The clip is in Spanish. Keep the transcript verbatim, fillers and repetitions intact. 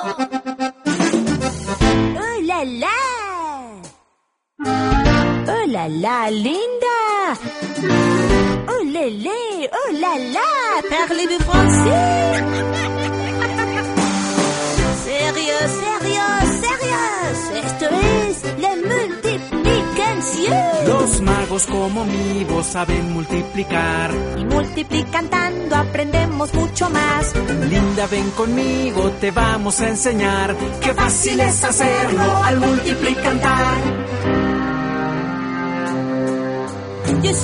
¡Oh, la, la! ¡Oh, la, la, linda! ¡Oh, le, le! ¡Oh, la, la! Parlez-vous français? ¡Sérieux, sérieux, sérieux! Esto es la multiplicación. Los magos como mi voz saben multiplicar. Y multiplicando aprendemos mucho más. Linda, ven conmigo, te vamos a enseñar. Qué fácil es hacerlo al multiplicar.